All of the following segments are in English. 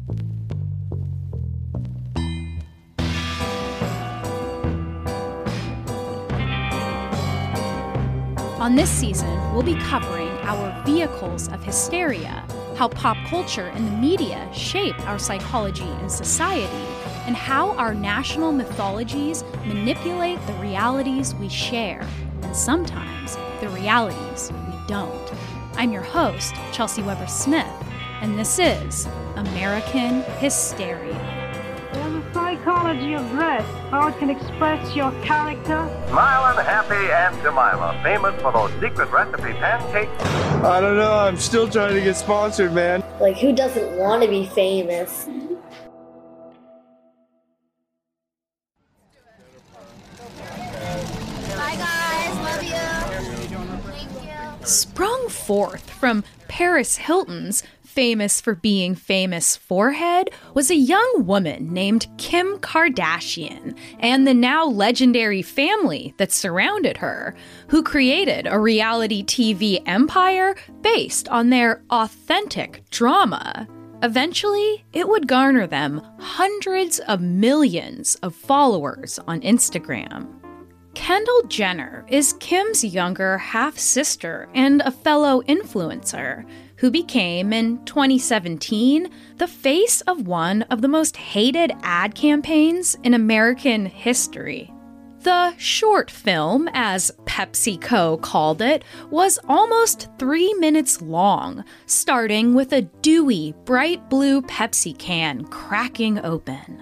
On this season, we'll be covering our vehicles of hysteria, how pop culture and the media shape our psychology and society, and how our national mythologies manipulate the realities we share, and sometimes the realities we don't. I'm your host, Chelsea Weber-Smith, and this is American Hysteria. There's a psychology of dress, how it can express your character. Smiling, Happy, and Delilah, famous for those secret recipe pancakes. I don't know, I'm still trying to get sponsored, man. Like, who doesn't want to be famous? Bye, guys. Love you. Thank you. Sprung forth from Paris Hilton's famous for being famous forehead was a young woman named Kim Kardashian and the now legendary family that surrounded her, who created a reality TV empire based on their authentic drama. Eventually, it would garner them hundreds of millions of followers on Instagram. Kendall Jenner is Kim's younger half-sister and a fellow influencer who became, in 2017, the face of one of the most hated ad campaigns in American history. The short film, as PepsiCo called it, was almost 3 minutes long, starting with a dewy, bright blue Pepsi can cracking open.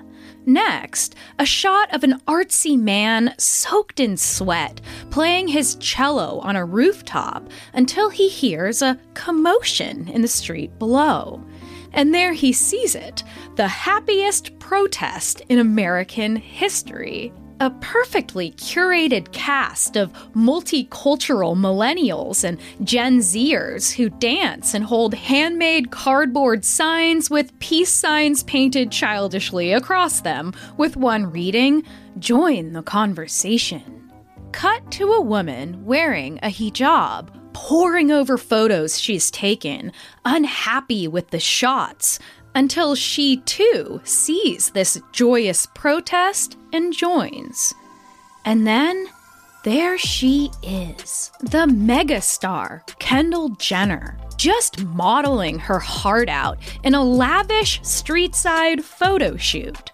Next, a shot of an artsy man soaked in sweat, playing his cello on a rooftop until he hears a commotion in the street below. And there he sees it, the happiest protest in American history. A perfectly curated cast of multicultural millennials and Gen Zers who dance and hold handmade cardboard signs with peace signs painted childishly across them, with one reading, "Join the conversation." Cut to a woman wearing a hijab, poring over photos she's taken, unhappy with the shots, until she, too, sees this joyous protest and joins. And then, there she is, the megastar, Kendall Jenner, just modeling her heart out in a lavish street-side photo shoot.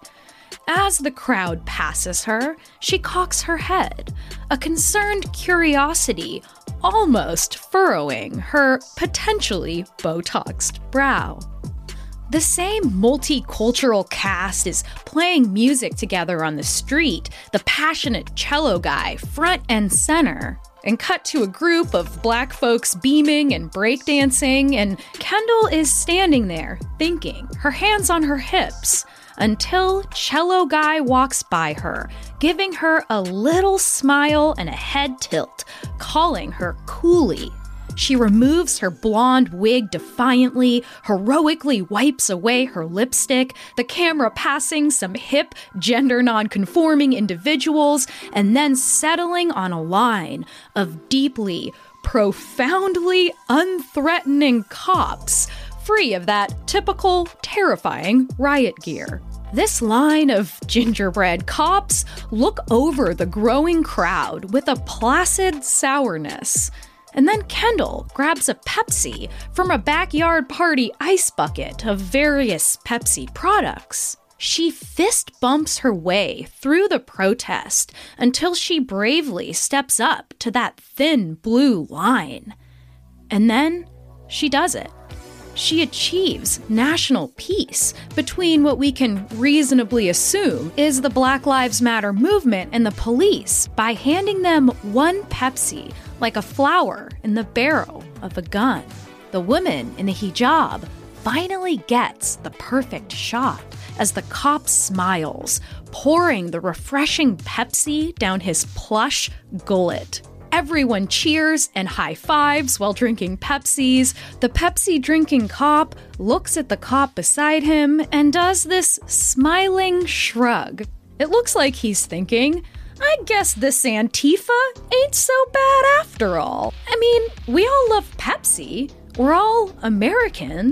As the crowd passes her, she cocks her head, a concerned curiosity almost furrowing her potentially Botoxed brow. The same multicultural cast is playing music together on the street, the passionate cello guy front and center, and cut to a group of black folks beaming and breakdancing, and Kendall is standing there thinking, her hands on her hips, until cello guy walks by her, giving her a little smile and a head tilt, calling her coolie. She removes her blonde wig defiantly, heroically wipes away her lipstick, the camera passing some hip, gender-non-conforming individuals, and then settling on a line of deeply, profoundly unthreatening cops, free of that typical, terrifying riot gear. This line of gingerbread cops look over the growing crowd with a placid sourness. And then Kendall grabs a Pepsi from a backyard party ice bucket of various Pepsi products. She fist bumps her way through the protest until she bravely steps up to that thin blue line. And then she does it. She achieves national peace between what we can reasonably assume is the Black Lives Matter movement and the police by handing them one Pepsi like a flower in the barrel of a gun. The woman in the hijab finally gets the perfect shot as the cop smiles, pouring the refreshing Pepsi down his plush gullet. Everyone cheers and high-fives while drinking Pepsis. The Pepsi-drinking cop looks at the cop beside him and does this smiling shrug. It looks like he's thinking, I guess this Antifa ain't so bad after all. I mean, we all love Pepsi. We're all Americans.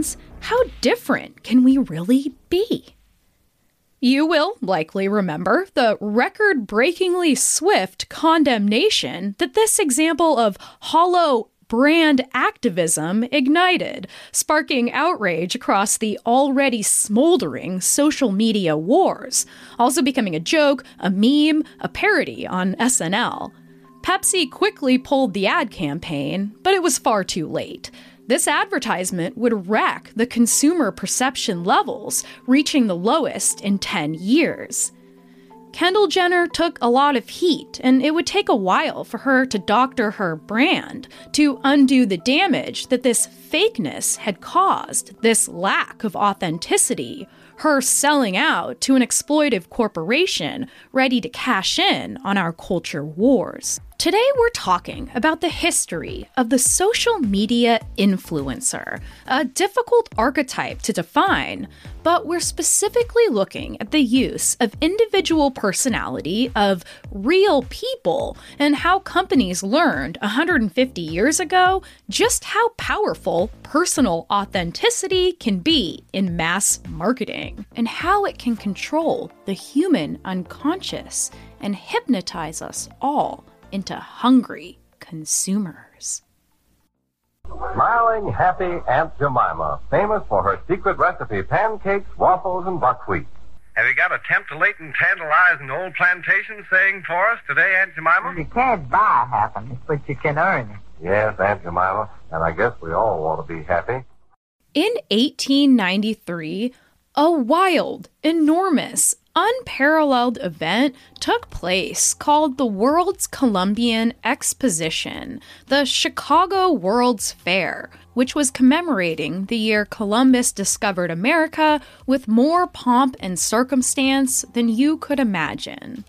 how different can we really be? You will likely remember the record-breakingly swift condemnation that this example of hollow brand activism ignited, sparking outrage across the already smoldering social media wars, also becoming a joke, a meme, a parody on SNL. Pepsi quickly pulled the ad campaign, but it was far too late. This advertisement would wreck the consumer perception levels, reaching the lowest in 10 years. Kendall Jenner took a lot of heat, and it would take a while for her to doctor her brand, to undo the damage that this fakeness had caused, this lack of authenticity, her selling out to an exploitive corporation ready to cash in on our culture wars. Today we're talking about the history of the social media influencer, a difficult archetype to define, but we're specifically looking at the use of individual personality of real people and how companies learned 150 years ago just how powerful personal authenticity can be in mass marketing, and how it can control the human unconscious and hypnotize us all into hungry consumers. Smiling, happy Aunt Jemima, famous for her secret recipe pancakes, waffles, and buckwheat. Have you got a tempt-a-latent, tantalizing old plantation saying for us today, Aunt Jemima? You can't buy happiness, but you can earn it. Yes, Aunt Jemima, and I guess we all want to be happy. In 1893, a wild, enormous, unparalleled event took place called the World's Columbian Exposition, the Chicago World's Fair, which was commemorating the year Columbus discovered America with more pomp and circumstance than you could imagine.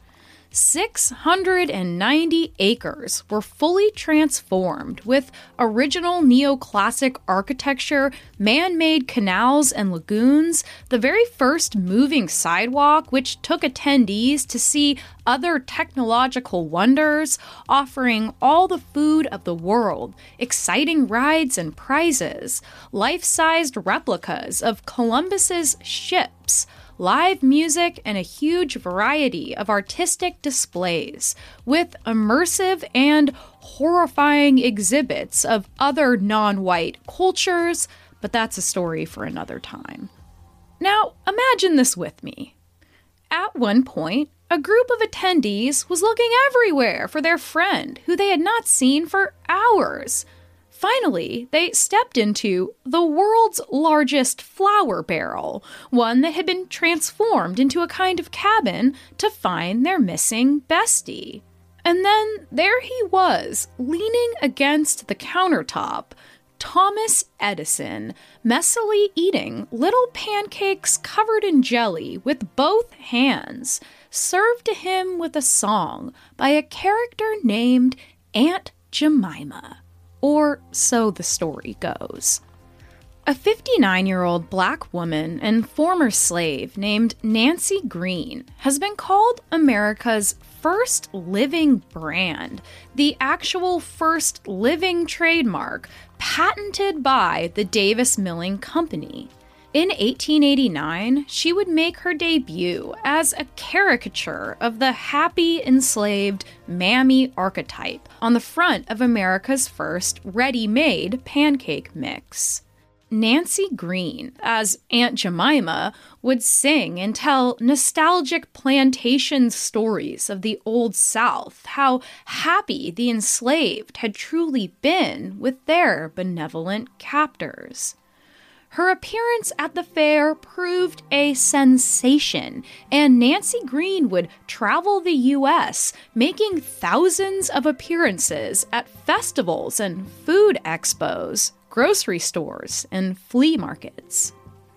690 acres were fully transformed with original neoclassic architecture, man-made canals and lagoons, the very first moving sidewalk which took attendees to see other technological wonders, offering all the food of the world, exciting rides and prizes, life-sized replicas of Columbus's ships, live music, and a huge variety of artistic displays, with immersive and horrifying exhibits of other non-white cultures, but that's a story for another time. Now, imagine this with me. At one point, a group of attendees was looking everywhere for their friend, who they had not seen for hours. Finally, they stepped into the world's largest flour barrel, one that had been transformed into a kind of cabin to find their missing bestie. And then there he was, leaning against the countertop, Thomas Edison, messily eating little pancakes covered in jelly with both hands, served to him with a song by a character named Aunt Jemima. Or so the story goes. A 59-year-old black woman and former slave named Nancy Green has been called America's first living brand, the actual first living trademark patented by the Davis Milling Company. In 1889, she would make her debut as a caricature of the happy, enslaved mammy archetype on the front of America's first ready-made pancake mix. Nancy Green, as Aunt Jemima, would sing and tell nostalgic plantation stories of the Old South, how happy the enslaved had truly been with their benevolent captors. Her appearance at the fair proved a sensation, and Nancy Green would travel the U.S., making thousands of appearances at festivals and food expos, grocery stores, and flea markets.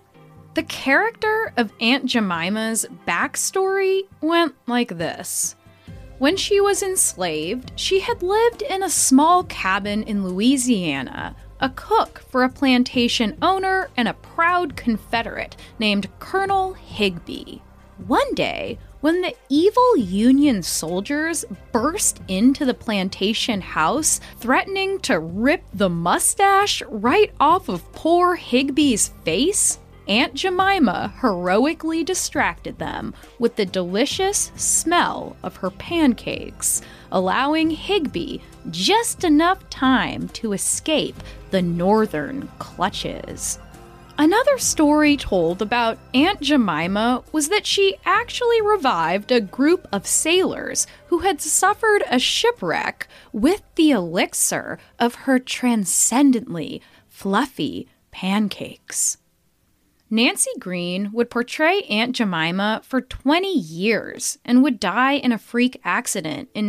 The character of Aunt Jemima's backstory went like this. When she was enslaved, she had lived in a small cabin in Louisiana, a cook for a plantation owner and a proud Confederate named Colonel Higbee. One day, when the evil Union soldiers burst into the plantation house, threatening to rip the mustache right off of poor Higby's face, Aunt Jemima heroically distracted them with the delicious smell of her pancakes, allowing Higby just enough time to escape the northern clutches. Another story told about Aunt Jemima was that she actually revived a group of sailors who had suffered a shipwreck with the elixir of her transcendently fluffy pancakes. Nancy Green would portray Aunt Jemima for 20 years and would die in a freak accident in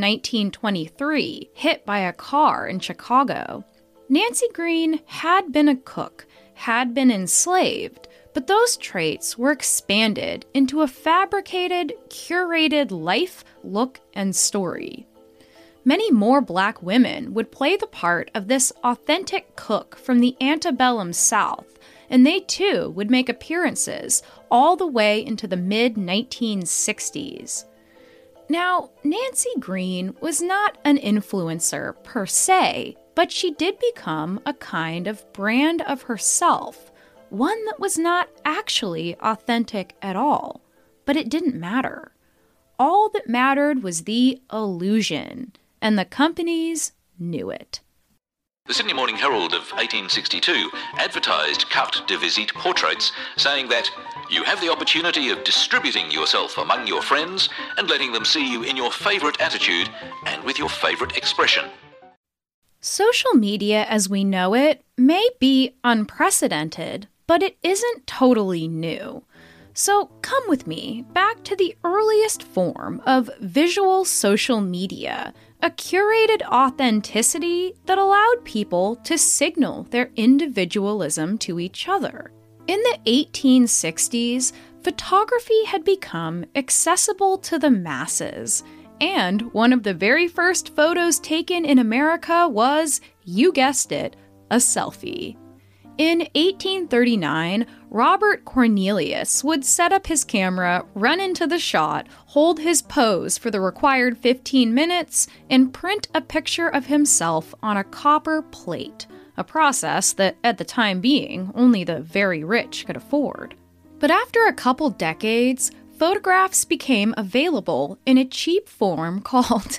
1923, hit by a car in Chicago. Nancy Green had been a cook, had been enslaved, but those traits were expanded into a fabricated, curated life, look, and story. Many more Black women would play the part of this authentic cook from the antebellum South, and they too would make appearances all the way into the mid-1960s. Now, Nancy Green was not an influencer per se, but she did become a kind of brand of herself, one that was not actually authentic at all. But it didn't matter. All that mattered was the illusion, and the companies knew it. The Sydney Morning Herald of 1862 advertised carte de visite portraits, saying that you have the opportunity of distributing yourself among your friends and letting them see you in your favourite attitude and with your favourite expression. Social media as we know it may be unprecedented, but it isn't totally new. So come with me back to the earliest form of visual social media, a curated authenticity that allowed people to signal their individualism to each other. In the 1860s, photography had become accessible to the masses, and one of the very first photos taken in America was, you guessed it, a selfie. In 1839, Robert Cornelius would set up his camera, run into the shot, hold his pose for the required 15 minutes, and print a picture of himself on a copper plate, a process that, at the time being, only the very rich could afford. But after a couple decades, photographs became available in a cheap form called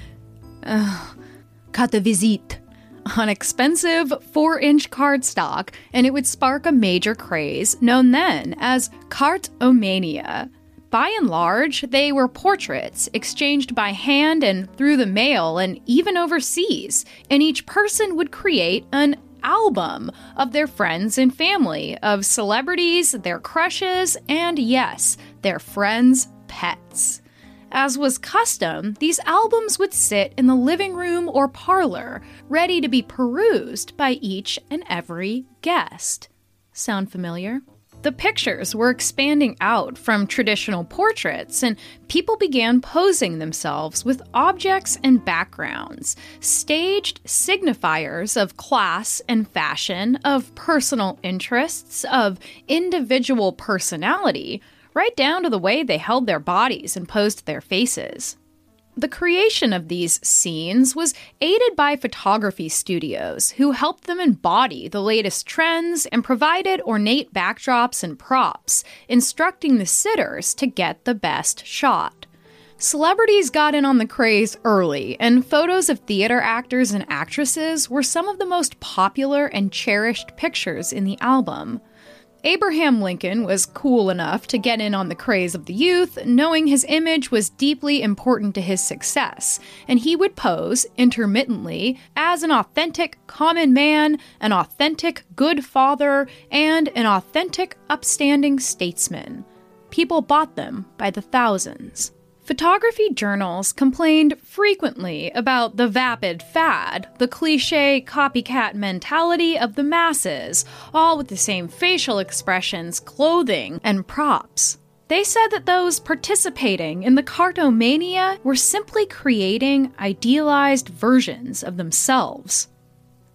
carte de visite, on expensive 4-inch cardstock, and it would spark a major craze known then as cartomania. By and large, they were portraits exchanged by hand and through the mail and even overseas, and each person would create an album of their friends and family, of celebrities, their crushes, and yes, their friends' pets. As was custom, these albums would sit in the living room or parlor, ready to be perused by each and every guest. Sound familiar? The pictures were expanding out from traditional portraits, and people began posing themselves with objects and backgrounds, staged signifiers of class and fashion, of personal interests, of individual personality, right down to the way they held their bodies and posed their faces. The creation of these scenes was aided by photography studios who helped them embody the latest trends and provided ornate backdrops and props, instructing the sitters to get the best shot. Celebrities got in on the craze early, and photos of theater actors and actresses were some of the most popular and cherished pictures in the album. Abraham Lincoln was cool enough to get in on the craze of the youth, knowing his image was deeply important to his success, and he would pose, intermittently, as an authentic common man, an authentic good father, and an authentic upstanding statesman. People bought them by the thousands. Photography journals complained frequently about the vapid fad, the cliché copycat mentality of the masses, all with the same facial expressions, clothing, and props. They said that those participating in the cartomania were simply creating idealized versions of themselves.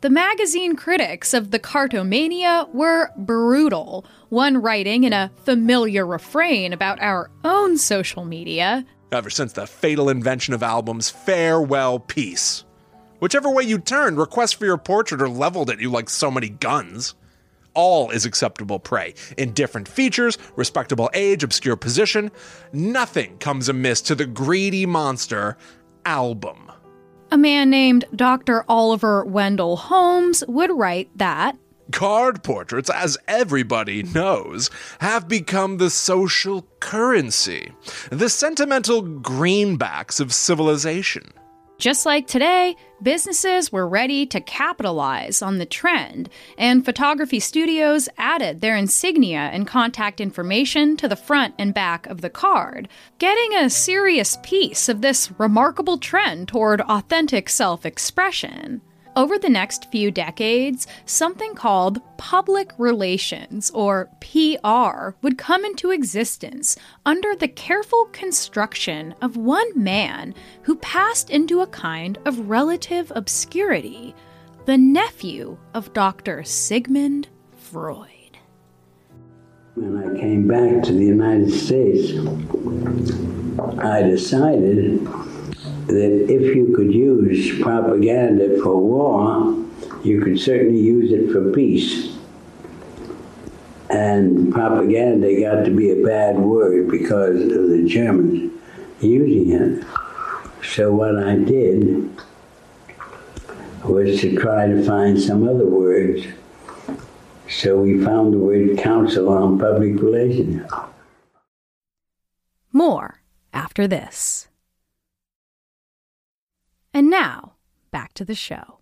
The magazine critics of the Cartomania were brutal, one writing in a familiar refrain about our own social media. Ever since the fatal invention of albums, farewell peace. Whichever way you turned, requests for your portrait are leveled at you like so many guns. All is acceptable prey. Indifferent features, respectable age, obscure position. Nothing comes amiss to the greedy monster, album. A man named Dr. Oliver Wendell Holmes would write that card portraits, as everybody knows, have become the social currency, the sentimental greenbacks of civilization. Just like today, businesses were ready to capitalize on the trend, and photography studios added their insignia and contact information to the front and back of the card, getting a serious piece of this remarkable trend toward authentic self-expression. Over the next few decades, something called public relations, or PR, would come into existence under the careful construction of one man who passed into a kind of relative obscurity, the nephew of Dr. Sigmund Freud. When I came back to the United States, I decided that if you could use propaganda for war, you could certainly use it for peace. And propaganda got to be a bad word because of the Germans using it. So what I did was to try to find some other words. So we found the word Council on Public Relations. More after this. And now, back to the show.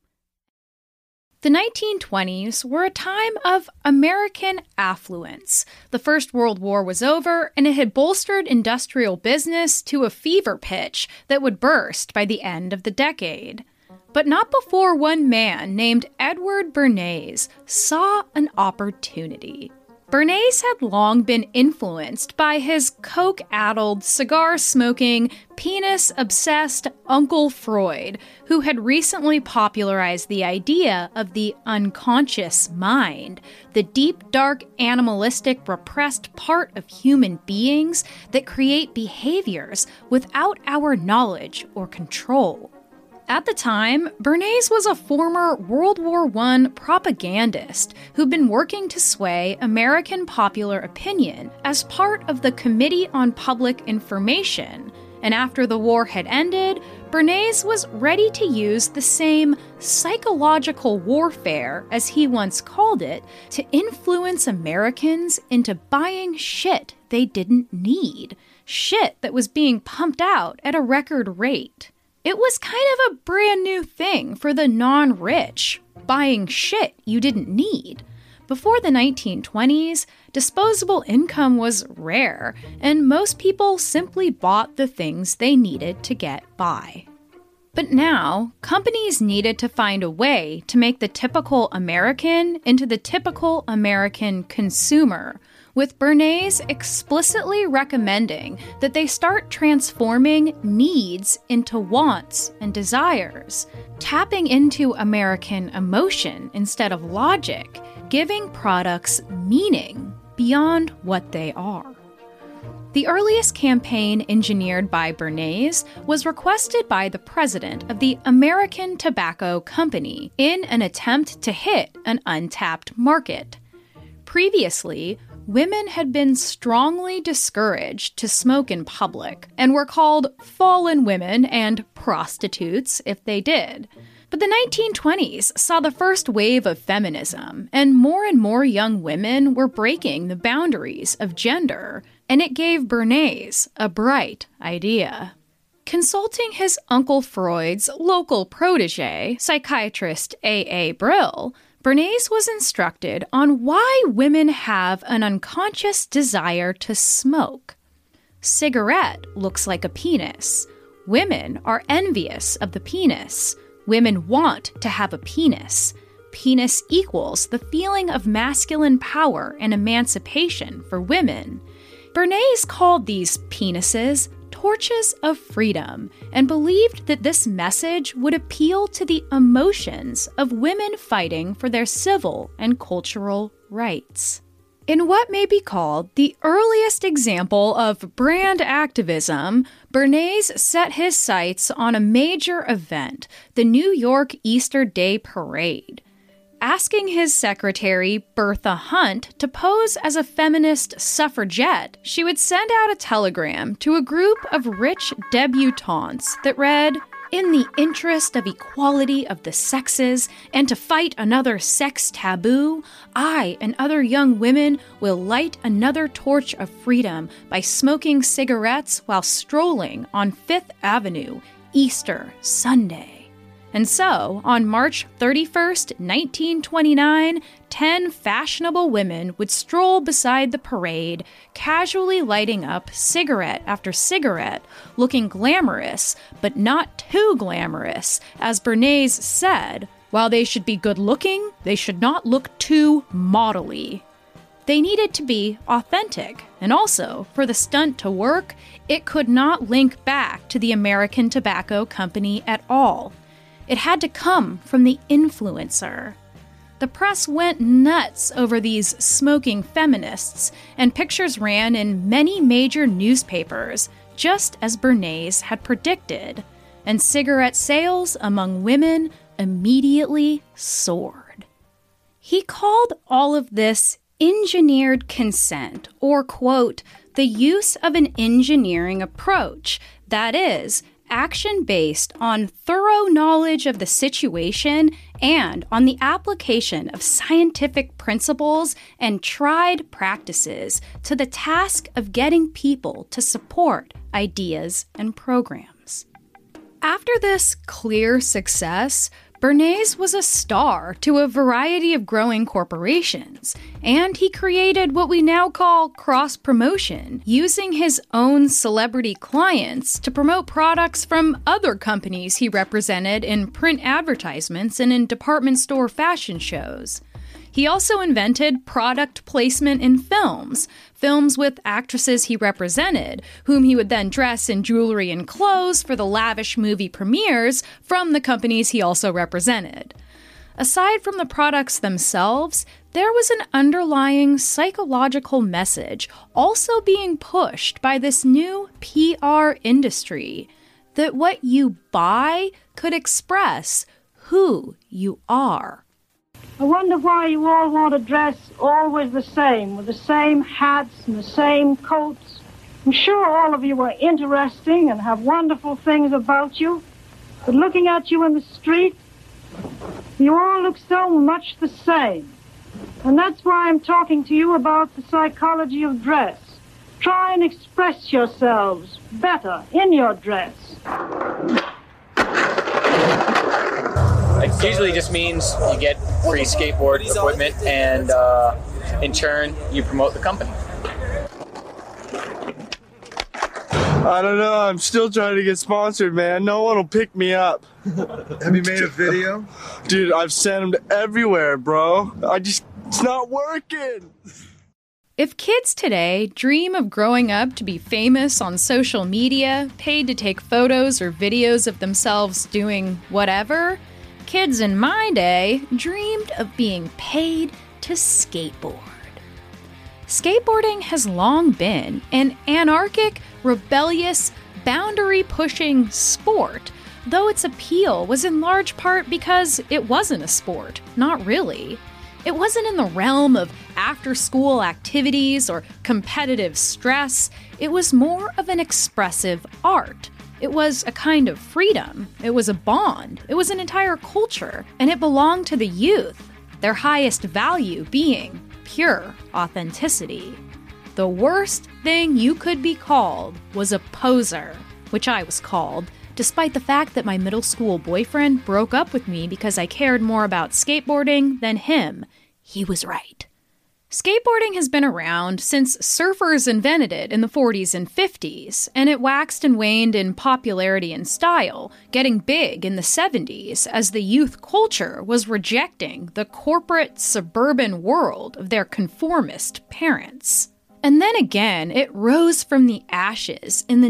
The 1920s were a time of American affluence. The First World War was over, and it had bolstered industrial business to a fever pitch that would burst by the end of the decade. But not before one man named Edward Bernays saw an opportunity. Bernays had long been influenced by his coke-addled, cigar-smoking, penis-obsessed Uncle Freud, who had recently popularized the idea of the unconscious mind, the deep, dark, animalistic, repressed part of human beings that create behaviors without our knowledge or control. At the time, Bernays was a former World War I propagandist who'd been working to sway American popular opinion as part of the Committee on Public Information, and after the war had ended, Bernays was ready to use the same psychological warfare, as he once called it, to influence Americans into buying shit they didn't need, shit that was being pumped out at a record rate. It was kind of a brand new thing for the non-rich, buying shit you didn't need. Before the 1920s, disposable income was rare, and most people simply bought the things they needed to get by. But now, companies needed to find a way to make the typical American into the typical American consumer, with Bernays explicitly recommending that they start transforming needs into wants and desires, tapping into American emotion instead of logic, giving products meaning beyond what they are. The earliest campaign engineered by Bernays was requested by the president of the American Tobacco Company in an attempt to hit an untapped market. Previously, women had been strongly discouraged to smoke in public and were called fallen women and prostitutes if they did. But the 1920s saw the first wave of feminism, and more young women were breaking the boundaries of gender, and it gave Bernays a bright idea. Consulting his Uncle Freud's local protege, psychiatrist A.A. Brill, Bernays was instructed on why women have an unconscious desire to smoke. Cigarette looks like a penis. Women are envious of the penis. Women want to have a penis. Penis equals the feeling of masculine power and emancipation for women. Bernays called these penises torches of freedom, and believed that this message would appeal to the emotions of women fighting for their civil and cultural rights. In what may be called the earliest example of brand activism, Bernays set his sights on a major event, the New York Easter Day Parade. Asking his secretary, Bertha Hunt, to pose as a feminist suffragette, she would send out a telegram to a group of rich debutantes that read, "In the interest of equality of the sexes and to fight another sex taboo, I and other young women will light another torch of freedom by smoking cigarettes while strolling on Fifth Avenue, Easter Sunday." And so, on March 31st, 1929, 10 fashionable women would stroll beside the parade, casually lighting up cigarette after cigarette, looking glamorous, but not too glamorous. As Bernays said, while they should be good-looking, they should not look too modelly. They needed to be authentic, and also, for the stunt to work, it could not link back to the American Tobacco Company at all. It had to come from the influencer. The press went nuts over these smoking feminists, and pictures ran in many major newspapers, just as Bernays had predicted, and cigarette sales among women immediately soared. He called all of this engineered consent, or, quote, the use of an engineering approach, that is, action based on thorough knowledge of the situation and on the application of scientific principles and tried practices to the task of getting people to support ideas and programs. After this clear success, Bernays was a star to a variety of growing corporations, and he created what we now call cross-promotion, using his own celebrity clients to promote products from other companies he represented in print advertisements and in department store fashion shows. He also invented product placement in films with actresses he represented, whom he would then dress in jewelry and clothes for the lavish movie premieres from the companies he also represented. Aside from the products themselves, there was an underlying psychological message also being pushed by this new PR industry, that what you buy could express who you are. I wonder why you all want to dress always the same, with the same hats and the same coats. I'm sure all of you are interesting and have wonderful things about you, but looking at you in the street, you all look so much the same. And that's why I'm talking to you about the psychology of dress. Try and express yourselves better in your dress. It usually just means you get free skateboard equipment and in turn you promote the company. I don't know. I'm still trying to get sponsored, man. No one will pick me up. Have you made a video? Dude, I've sent them to everywhere, bro. It's not working. If kids today dream of growing up to be famous on social media, paid to take photos or videos of themselves doing whatever, kids in my day dreamed of being paid to skateboard. Skateboarding has long been an anarchic, rebellious, boundary-pushing sport, though its appeal was in large part because it wasn't a sport, not really. It wasn't in the realm of after-school activities or competitive stress. It was more of an expressive art. It was a kind of freedom. It was a bond. It was an entire culture, and it belonged to the youth, their highest value being pure authenticity. The worst thing you could be called was a poser, which I was called, despite the fact that my middle school boyfriend broke up with me because I cared more about skateboarding than him. He was right. Skateboarding has been around since surfers invented it in the 40s and 50s, and it waxed and waned in popularity and style, getting big in the 70s as the youth culture was rejecting the corporate suburban world of their conformist parents. And then again, it rose from the ashes in the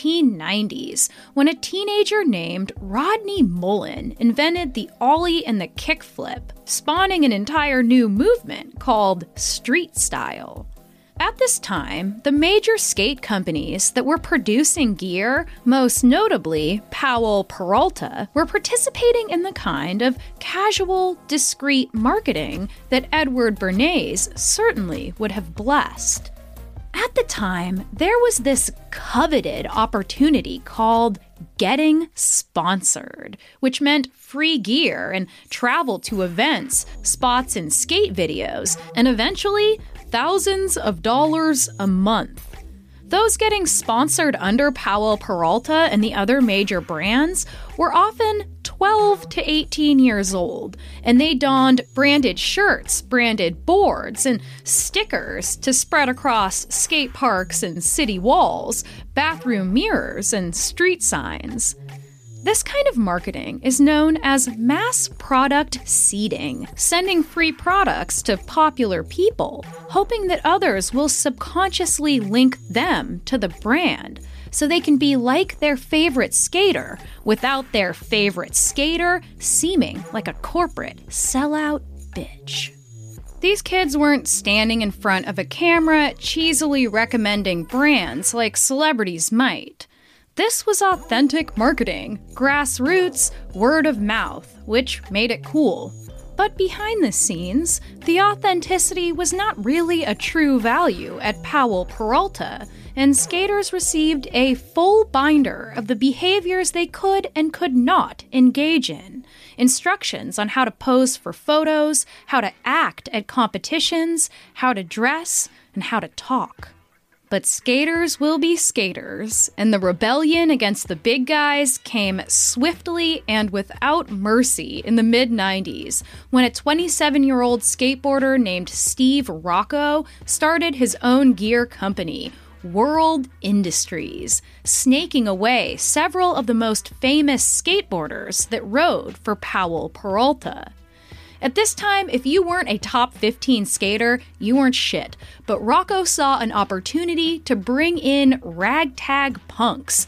1990s when a teenager named Rodney Mullen invented the ollie and the kickflip, spawning an entire new movement called street style. At this time, the major skate companies that were producing gear, most notably Powell Peralta, were participating in the kind of casual, discreet marketing that Edward Bernays certainly would have blessed. At the time, there was this coveted opportunity called getting sponsored, which meant free gear and travel to events, spots in skate videos, and eventually thousands of dollars a month. Those getting sponsored under Powell Peralta and the other major brands were often 12 to 18 years old, and they donned branded shirts, branded boards, and stickers to spread across skate parks and city walls, bathroom mirrors, and street signs. This kind of marketing is known as mass product seeding, sending free products to popular people, hoping that others will subconsciously link them to the brand, so they can be like their favorite skater, without their favorite skater seeming like a corporate sellout bitch. These kids weren't standing in front of a camera cheesily recommending brands like celebrities might. This was authentic marketing, grassroots, word of mouth, which made it cool. But behind the scenes, the authenticity was not really a true value at Powell Peralta, and skaters received a full binder of the behaviors they could and could not engage in. Instructions on how to pose for photos, how to act at competitions, how to dress, and how to talk. But skaters will be skaters, and the rebellion against the big guys came swiftly and without mercy in the mid-90s, when a 27-year-old skateboarder named Steve Rocco started his own gear company, World Industries, snaking away several of the most famous skateboarders that rode for Powell Peralta. At this time, if you weren't a top 15 skater, you weren't shit. But Rocco saw an opportunity to bring in ragtag punks,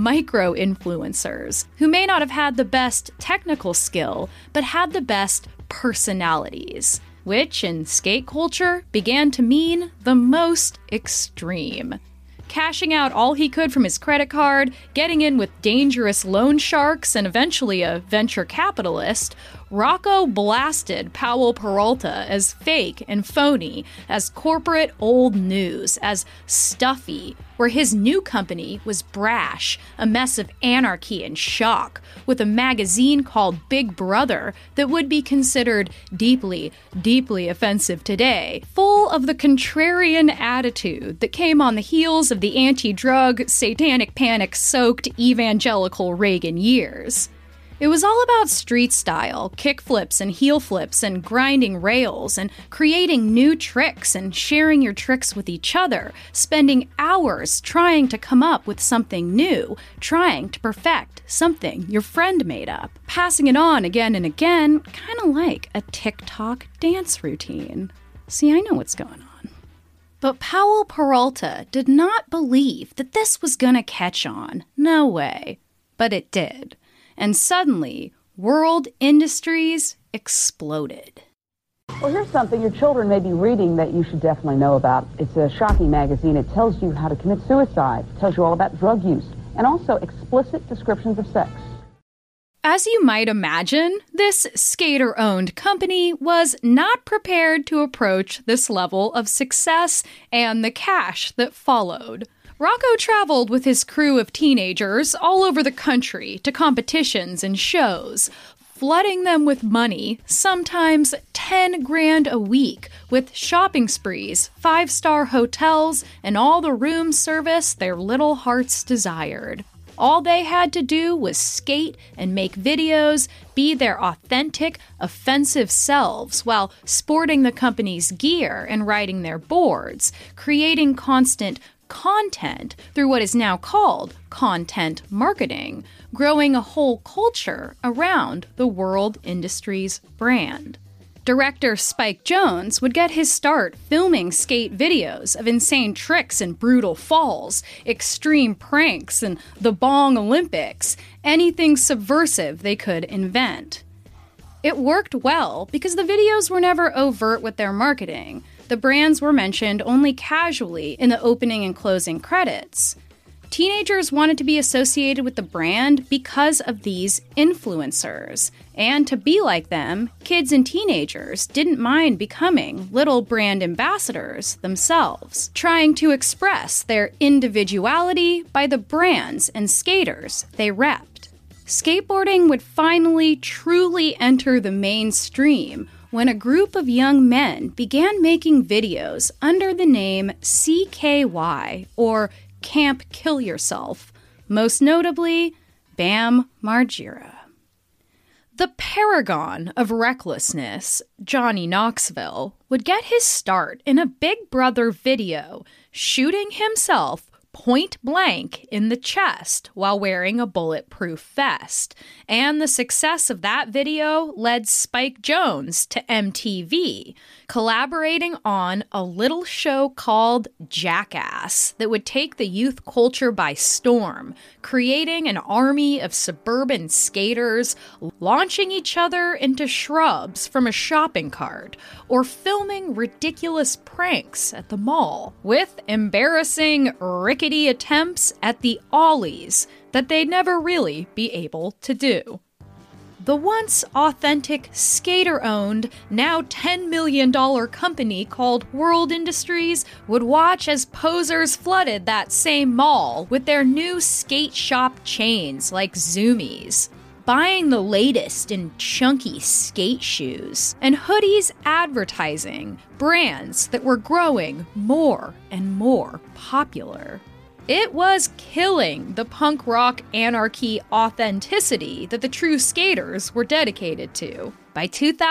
micro-influencers, who may not have had the best technical skill, but had the best personalities, which in skate culture began to mean the most extreme. Cashing out all he could from his credit card, getting in with dangerous loan sharks, and eventually a venture capitalist, Rocco blasted Powell Peralta as fake and phony, as corporate old news, as stuffy, where his new company was brash, a mess of anarchy and shock, with a magazine called Big Brother that would be considered deeply, deeply offensive today, full of the contrarian attitude that came on the heels of the anti-drug, satanic panic-soaked evangelical Reagan years. It was all about street style, kickflips and heel flips and grinding rails and creating new tricks and sharing your tricks with each other, spending hours trying to come up with something new, trying to perfect something your friend made up, passing it on again and again, kind of like a TikTok dance routine. See, I know what's going on. But Powell Peralta did not believe that this was gonna catch on. No way. But it did. And suddenly, World Industries exploded. Well, here's something your children may be reading that you should definitely know about. It's a shocking magazine. It tells you how to commit suicide. It tells you all about drug use, and also explicit descriptions of sex. As you might imagine, this skater-owned company was not prepared to approach this level of success and the cash that followed. Rocco traveled with his crew of teenagers all over the country to competitions and shows, flooding them with money, sometimes 10 grand a week, with shopping sprees, 5-star hotels, and all the room service their little hearts desired. All they had to do was skate and make videos, be their authentic, offensive selves while sporting the company's gear and riding their boards, creating constant content through what is now called content marketing, growing a whole culture around the World Industries brand. Director Spike Jonze would get his start filming skate videos of insane tricks and brutal falls, extreme pranks, and the Bong Olympics, anything subversive they could invent. It worked well because the videos were never overt with their marketing. The brands were mentioned only casually in the opening and closing credits. Teenagers wanted to be associated with the brand because of these influencers. And to be like them, kids and teenagers didn't mind becoming little brand ambassadors themselves, trying to express their individuality by the brands and skaters they repped. Skateboarding would finally truly enter the mainstream when a group of young men began making videos under the name CKY, or Camp Kill Yourself, most notably Bam Margera. The paragon of recklessness, Johnny Knoxville, would get his start in a Big Brother video, shooting himself point blank in the chest while wearing a bulletproof vest. And the success of that video led Spike Jonze to MTV, collaborating on a little show called Jackass that would take the youth culture by storm, creating an army of suburban skaters launching each other into shrubs from a shopping cart, or filming ridiculous pranks at the mall, with embarrassing, rickety attempts at the ollies that they'd never really be able to do. The once authentic, skater-owned, now $10 million company called World Industries would watch as posers flooded that same mall with their new skate shop chains like Zoomies, buying the latest in chunky skate shoes, and hoodies advertising brands that were growing more and more popular. It was killing the punk rock anarchy authenticity that the true skaters were dedicated to. By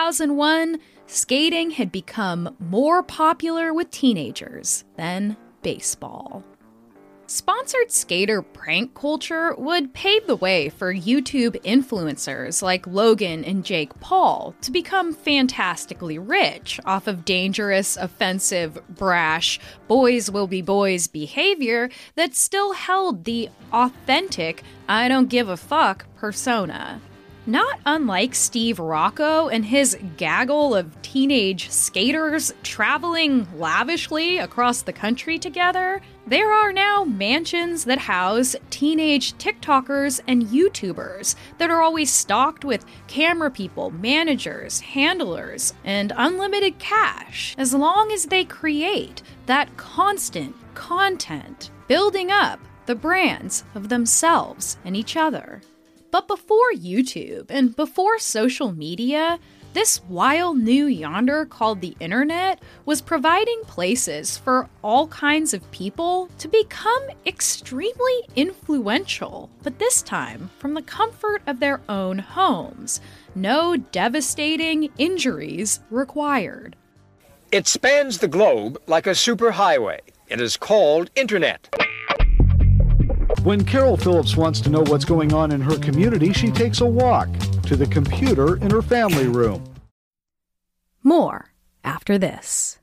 2001, skating had become more popular with teenagers than baseball. Sponsored skater prank culture would pave the way for YouTube influencers like Logan and Jake Paul to become fantastically rich off of dangerous, offensive, brash, boys will be boys behavior that still held the authentic, I don't give a fuck persona. Not unlike Steve Rocco and his gaggle of teenage skaters traveling lavishly across the country together, there are now mansions that house teenage TikTokers and YouTubers that are always stocked with camera people, managers, handlers, and unlimited cash, as long as they create that constant content, building up the brands of themselves and each other. But before YouTube and before social media, this wild new yonder called the internet was providing places for all kinds of people to become extremely influential, but this time from the comfort of their own homes. No devastating injuries required. It spans the globe like a superhighway. It is called internet. When Carol Phillips wants to know what's going on in her community, she takes a walk to the computer in her family room. More after this.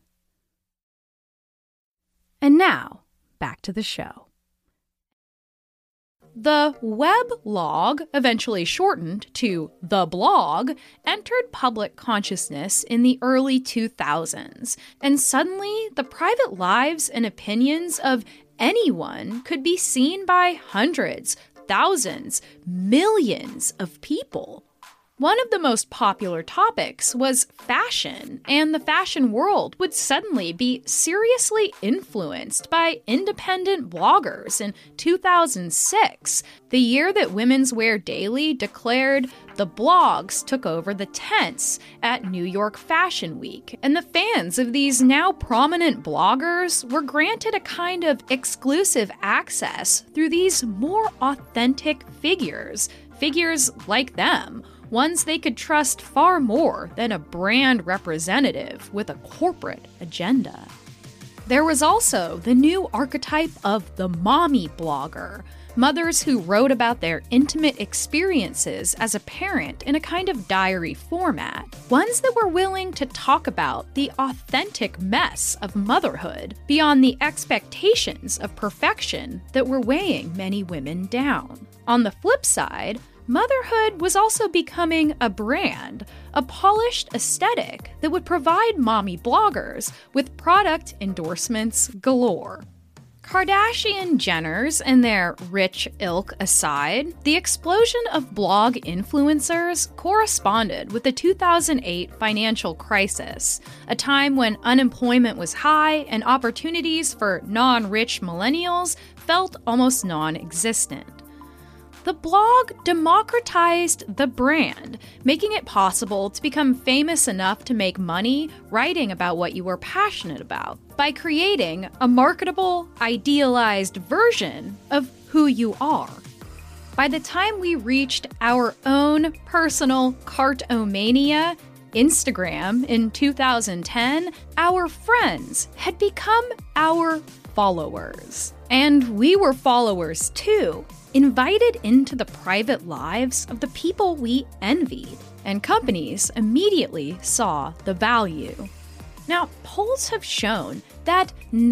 And now, back to the show. The weblog, eventually shortened to the blog, entered public consciousness in the early 2000s, and suddenly the private lives and opinions of anyone could be seen by hundreds, thousands, millions of people. One of the most popular topics was fashion, and the fashion world would suddenly be seriously influenced by independent bloggers in 2006, the year that Women's Wear Daily declared the blogs took over the tents at New York Fashion Week, and the fans of these now prominent bloggers were granted a kind of exclusive access through these more authentic figures like them, ones they could trust far more than a brand representative with a corporate agenda. There was also the new archetype of the mommy blogger, mothers who wrote about their intimate experiences as a parent in a kind of diary format, ones that were willing to talk about the authentic mess of motherhood beyond the expectations of perfection that were weighing many women down. On the flip side, motherhood was also becoming a brand, a polished aesthetic that would provide mommy bloggers with product endorsements galore. Kardashian-Jenners and their rich ilk aside, the explosion of blog influencers corresponded with the 2008 financial crisis, a time when unemployment was high and opportunities for non-rich millennials felt almost non-existent. The blog democratized the brand, making it possible to become famous enough to make money writing about what you were passionate about, by creating a marketable, idealized version of who you are. By the time we reached our own personal Cartomania, Instagram, in 2010, our friends had become our followers. And we were followers too, invited into the private lives of the people we envied, and companies immediately saw the value. Now, polls have shown that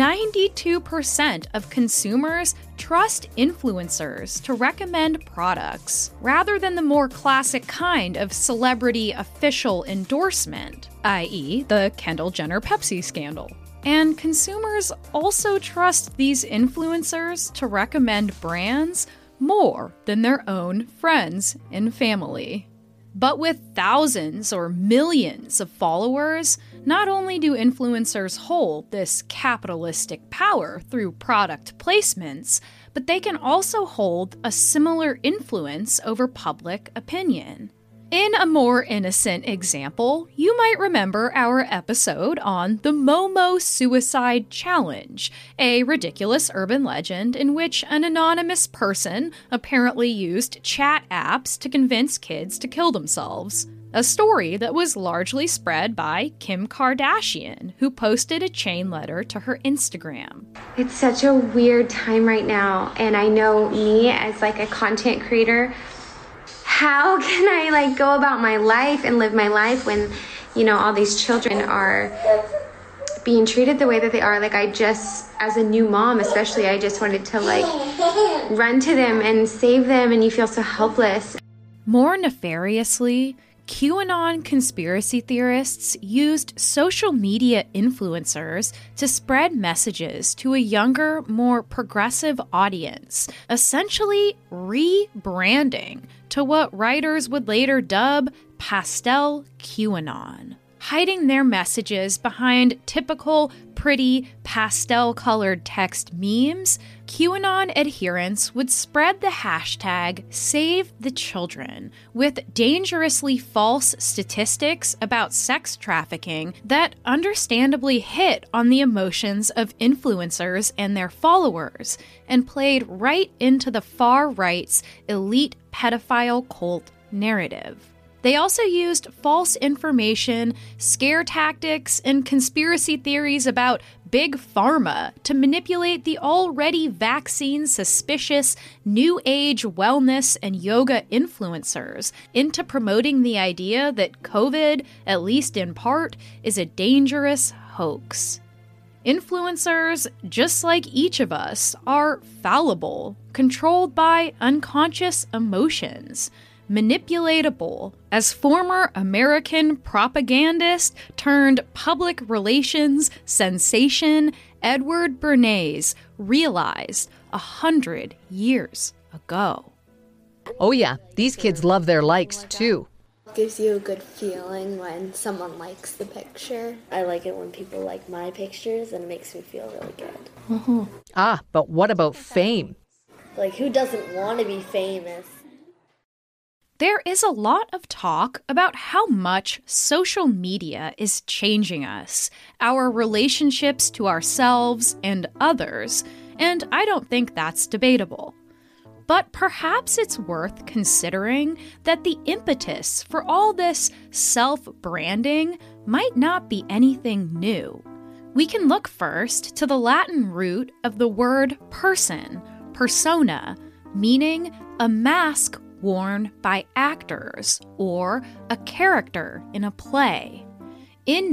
92% of consumers trust influencers to recommend products, rather than the more classic kind of celebrity official endorsement, i.e., the Kendall Jenner Pepsi scandal. And consumers also trust these influencers to recommend brands more than their own friends and family. But with thousands or millions of followers, not only do influencers hold this capitalistic power through product placements, but they can also hold a similar influence over public opinion. In a more innocent example, you might remember our episode on the Momo Suicide Challenge, a ridiculous urban legend in which an anonymous person apparently used chat apps to convince kids to kill themselves. A story that was largely spread by Kim Kardashian, who posted a chain letter to her Instagram. It's such a weird time right now, and I know me as like a content creator, how can I go about my life and live my life when, all these children are being treated the way that they are? I just, as a new mom especially, I just wanted to run to them and save them, and you feel so helpless. More nefariously, QAnon conspiracy theorists used social media influencers to spread messages to a younger, more progressive audience, essentially rebranding to what writers would later dub pastel QAnon. Hiding their messages behind typical pretty pastel-colored text memes, QAnon adherents would spread the hashtag #SaveTheChildren with dangerously false statistics about sex trafficking that understandably hit on the emotions of influencers and their followers, and played right into the far right's elite pedophile cult narrative. They also used false information, scare tactics, and conspiracy theories about Big Pharma to manipulate the already vaccine-suspicious New Age wellness and yoga influencers into promoting the idea that COVID, at least in part, is a dangerous hoax. Influencers, just like each of us, are fallible, controlled by unconscious emotions, manipulatable. As former American propagandist turned public relations sensation Edward Bernays realized 100 years ago. Oh yeah, these kids love their likes too. Gives you a good feeling when someone likes the picture. I like it when people like my pictures, and it makes me feel really good. Mm-hmm. Ah, but what about fame? Who doesn't want to be famous? There is a lot of talk about how much social media is changing us, our relationships to ourselves and others, and I don't think that's debatable. But perhaps it's worth considering that the impetus for all this self-branding might not be anything new. We can look first to the Latin root of the word person, persona, meaning a mask worn by actors or a character in a play. In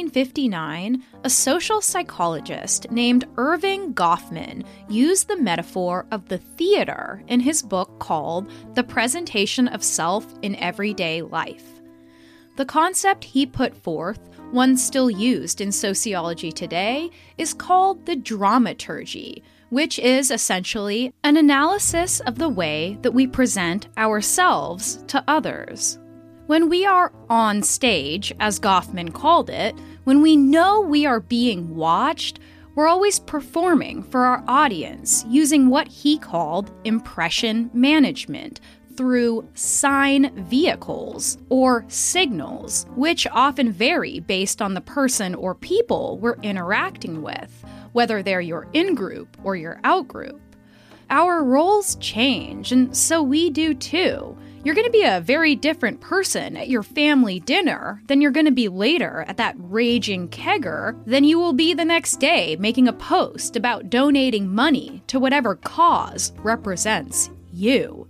1959, a social psychologist named Irving Goffman used the metaphor of the theater in his book called The Presentation of Self in Everyday Life. The concept he put forth, one still used in sociology today, is called the dramaturgy, which is essentially an analysis of the way that we present ourselves to others. When we are on stage, as Goffman called it, when we know we are being watched, we're always performing for our audience using what he called impression management through sign vehicles or signals, which often vary based on the person or people we're interacting with, whether they're your in-group or your out-group. Our roles change, and so we do too. You're going to be a very different person at your family dinner than you're going to be later at that raging kegger than you will be the next day making a post about donating money to whatever cause represents you.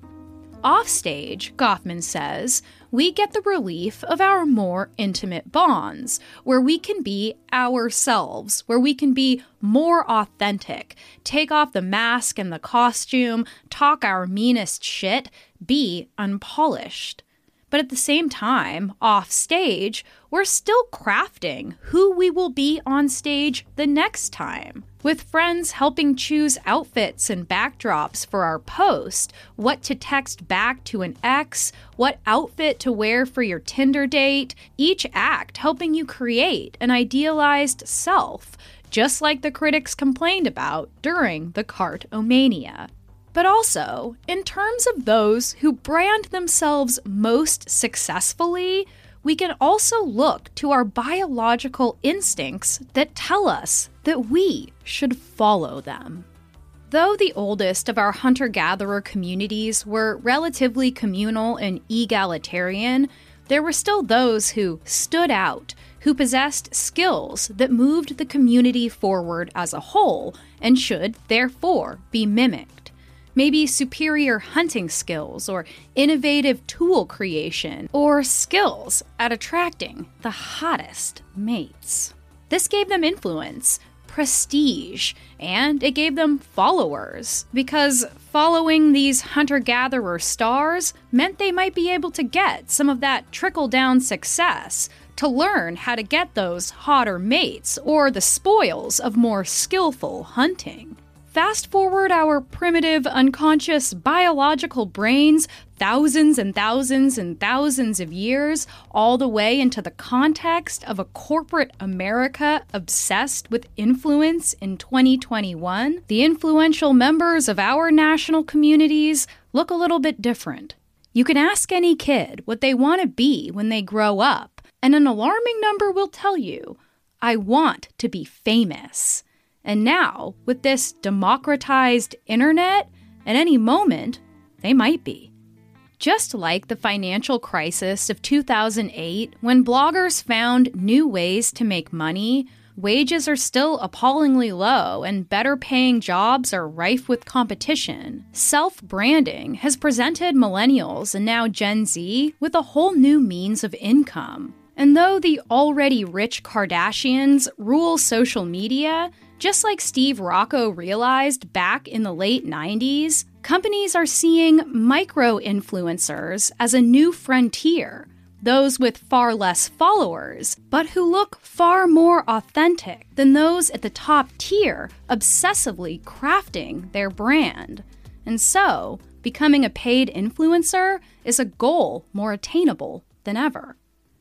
Offstage, Goffman says, we get the relief of our more intimate bonds, where we can be ourselves, where we can be more authentic, take off the mask and the costume, talk our meanest shit, be unpolished. But at the same time, off stage, we're still crafting who we will be on stage the next time, with friends helping choose outfits and backdrops for our post, what to text back to an ex, what outfit to wear for your Tinder date, each act helping you create an idealized self, just like the critics complained about during the Cartomania. But also, in terms of those who brand themselves most successfully, we can also look to our biological instincts that tell us that we should follow them. Though the oldest of our hunter-gatherer communities were relatively communal and egalitarian, there were still those who stood out, who possessed skills that moved the community forward as a whole and should, therefore, be mimicked. Maybe superior hunting skills, or innovative tool creation, or skills at attracting the hottest mates. This gave them influence, prestige, and it gave them followers, because following these hunter-gatherer stars meant they might be able to get some of that trickle-down success, to learn how to get those hotter mates, or the spoils of more skillful hunting. Fast forward our primitive, unconscious, biological brains thousands and thousands and thousands of years, all the way into the context of a corporate America obsessed with influence in 2021, the influential members of our national communities look a little bit different. You can ask any kid what they want to be when they grow up, and an alarming number will tell you, I want to be famous. And now, with this democratized internet, at any moment, they might be. Just like the financial crisis of 2008, when bloggers found new ways to make money, wages are still appallingly low and better-paying jobs are rife with competition. Self-branding has presented millennials and now Gen Z with a whole new means of income. And though the already rich Kardashians rule social media, just like Steve Rocco realized back in the late 90s, companies are seeing micro-influencers as a new frontier, those with far less followers, but who look far more authentic than those at the top tier, obsessively crafting their brand. And so, becoming a paid influencer is a goal more attainable than ever.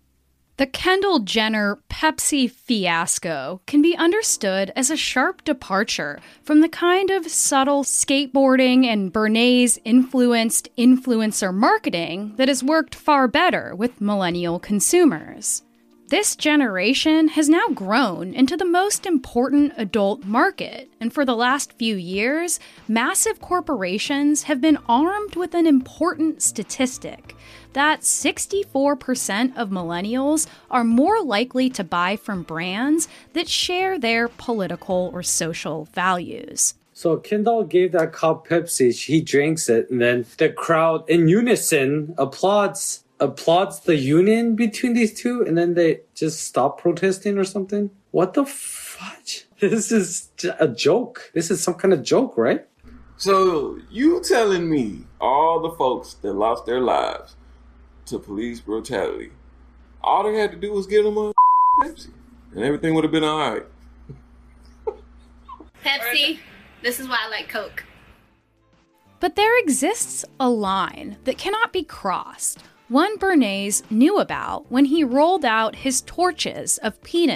The Kendall Jenner Pepsi fiasco can be understood as a sharp departure from the kind of subtle skateboarding and Bernays-influenced influencer marketing that has worked far better with millennial consumers. This generation has now grown into the most important adult market, and for the last few years, massive corporations have been armed with an important statistic that 64% of millennials are more likely to buy from brands that share their political or social values. So Kendall gave that cop Pepsi, he drinks it, and then the crowd in unison applauds the union between these two, and then they just stop protesting or something? What the fudge? This is a joke. This is some kind of joke, right? So you telling me all the folks that lost their lives to police brutality, all they had to do was give them a Pepsi, and everything would have been all right? Pepsi, this is why I like Coke. But there exists a line that cannot be crossed. One Bernays knew about when he rolled out his torches of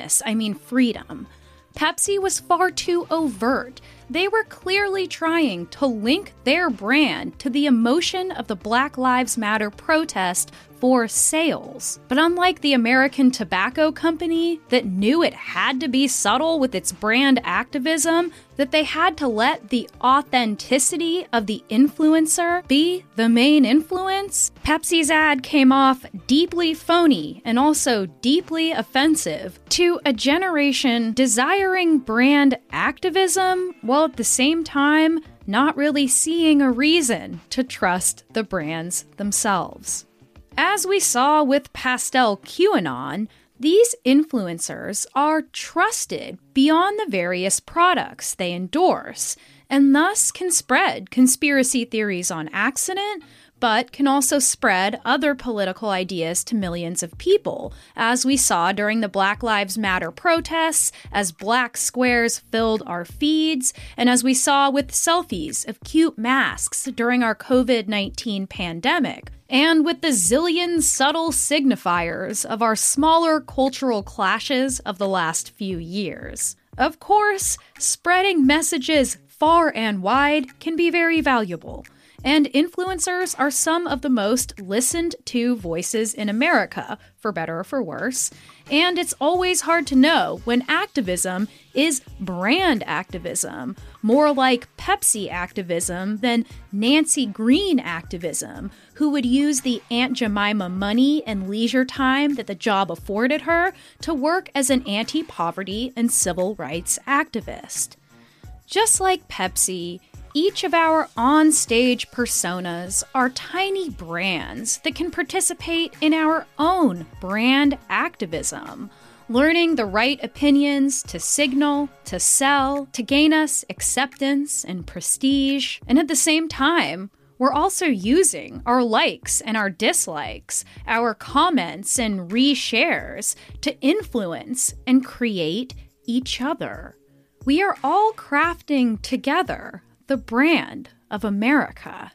freedom. Pepsi was far too overt. They were clearly trying to link their brand to the emotion of the Black Lives Matter protest for sales. But unlike the American Tobacco Company that knew it had to be subtle with its brand activism, that they had to let the authenticity of the influencer be the main influence, Pepsi's ad came off deeply phony and also deeply offensive to a generation desiring brand activism while at the same time not really seeing a reason to trust the brands themselves. As we saw with Pastel QAnon, these influencers are trusted beyond the various products they endorse, and thus can spread conspiracy theories on accident, but can also spread other political ideas to millions of people, as we saw during the Black Lives Matter protests, as black squares filled our feeds, and as we saw with selfies of cute masks during our COVID-19 pandemic, and with the zillion subtle signifiers of our smaller cultural clashes of the last few years. Of course, spreading messages far and wide can be very valuable, and influencers are some of the most listened to voices in America, for better or for worse, and it's always hard to know when activism is brand activism, more like Pepsi activism than Nancy Green activism, who would use the Aunt Jemima money and leisure time that the job afforded her to work as an anti-poverty and civil rights activist. Just like Pepsi, each of our on-stage personas are tiny brands that can participate in our own brand activism, learning the right opinions to signal, to sell, to gain us acceptance and prestige. And at the same time, we're also using our likes and our dislikes, our comments and reshares to influence and create each other. We are all crafting together the brand of America.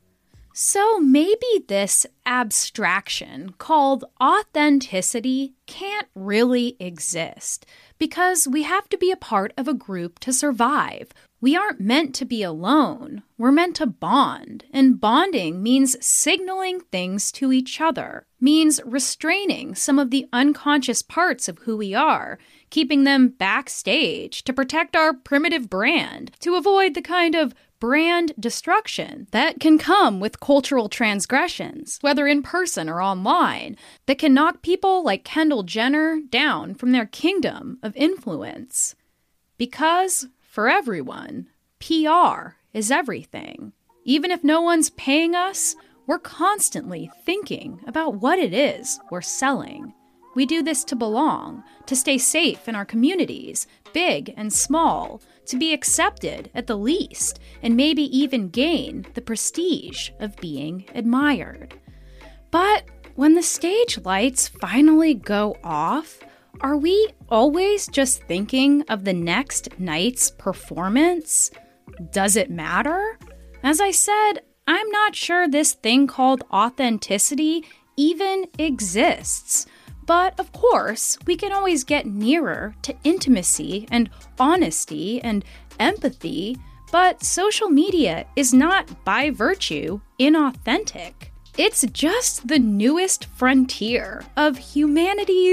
So maybe this abstraction called authenticity can't really exist because we have to be a part of a group to survive. We aren't meant to be alone. We're meant to bond, and bonding means signaling things to each other, means restraining some of the unconscious parts of who we are, keeping them backstage to protect our primitive brand, to avoid the kind of brand destruction that can come with cultural transgressions, whether in person or online, that can knock people like Kendall Jenner down from their kingdom of influence. Because, for everyone, PR is everything. Even if no one's paying us, we're constantly thinking about what it is we're selling. We do this to belong, to stay safe in our communities, big and small, to be accepted at the least, and maybe even gain the prestige of being admired. But when the stage lights finally go off, are we always just thinking of the next night's performance? Does it matter? As I said, I'm not sure this thing called authenticity even exists. But of course, we can always get nearer to intimacy and honesty and empathy, but social media is not by virtue inauthentic. It's just the newest frontier of humanity's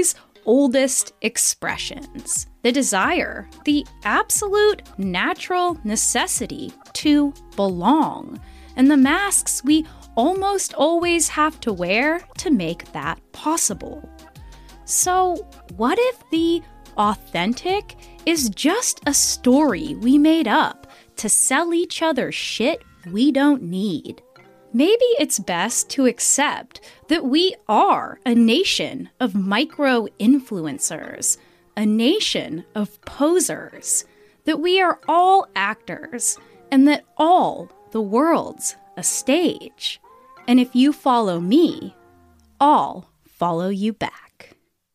oldest expressions. The desire, the absolute natural necessity to belong, and the masks we almost always have to wear to make that possible. So, what if the authentic is just a story we made up to sell each other shit we don't need? Maybe it's best to accept that we are a nation of micro-influencers, a nation of posers, that we are all actors, and that all the world's a stage. And if you follow me, I'll follow you back.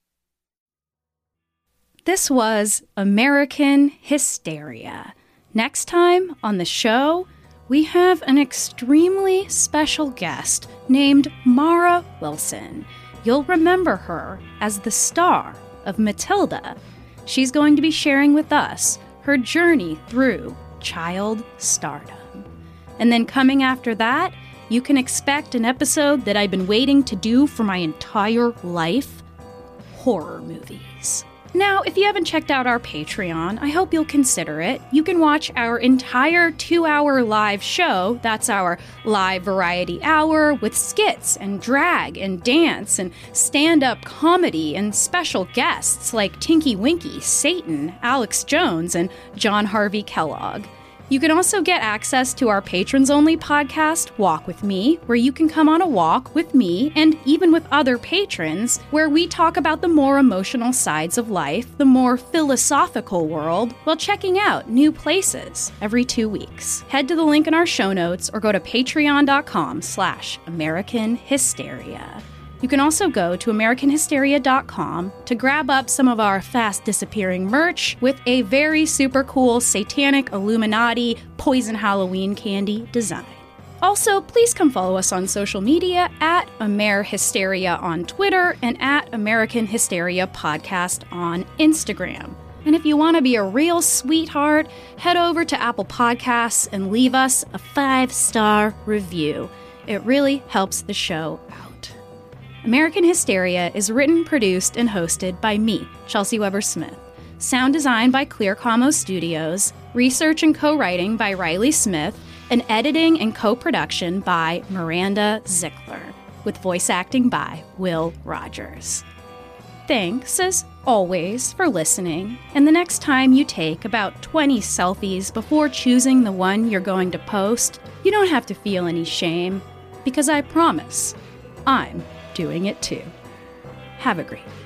This was American Hysteria. Next time on the show, we have an extremely special guest named Mara Wilson. You'll remember her as the star of Matilda. She's going to be sharing with us her journey through child stardom. And then coming after that, you can expect an episode that I've been waiting to do for my entire life: horror movies. Now, if you haven't checked out our Patreon, I hope you'll consider it. You can watch our entire 2-hour live show. That's our live variety hour with skits and drag and dance and stand-up comedy and special guests like Tinky Winky, Satan, Alex Jones, and John Harvey Kellogg. You can also get access to our patrons-only podcast, Walk With Me, where you can come on a walk with me and even with other patrons, where we talk about the more emotional sides of life, the more philosophical world, while checking out new places every 2 weeks. Head to the link in our show notes or go to patreon.com/American Hysteria. You can also go to AmericanHysteria.com to grab up some of our fast-disappearing merch with a very super cool Satanic Illuminati Poison Halloween candy design. Also, please come follow us on social media at AmerHysteria on Twitter and at American Hysteria Podcast on Instagram. And if you want to be a real sweetheart, head over to Apple Podcasts and leave us a 5-star review. It really helps the show out. American Hysteria is written, produced, and hosted by me, Chelsea Weber-Smith. Sound design by Clear Commo Studios, research and co-writing by Riley Smith, and editing and co-production by Miranda Zickler, with voice acting by Will Rogers. Thanks, as always, for listening, and the next time you take about 20 selfies before choosing the one you're going to post, you don't have to feel any shame, because I promise, I'm doing it too. Have a great day.